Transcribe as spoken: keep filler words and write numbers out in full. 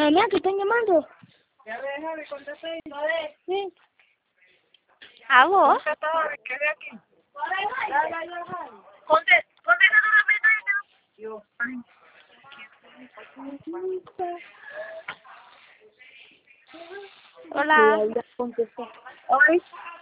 Mamá, ¿te están llamando? Ya ve, Javi, contesta ahí. Sí. ¿A vos? Contesta, Javi, que de aquí. Ya, ya, ya, Javi. Conte, contesta rápido. Yo. Hola. Sí, ya contestó. Hoy.